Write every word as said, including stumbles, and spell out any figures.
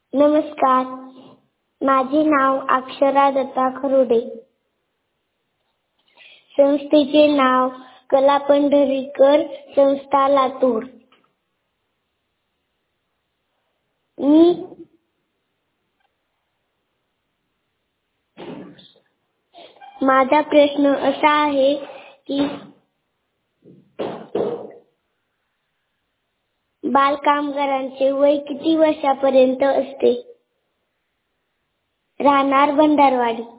नमस्कार, माझे नाव अक्षरा दत्ता खरोडे. संस्थेचे नाव कला पंढरीकर संस्था लातूर. मी माझा प्रश्न असा आहे की बालकामगारांचे वय किती वर्षापर्यंत असते? राहणार भंडारवाडी.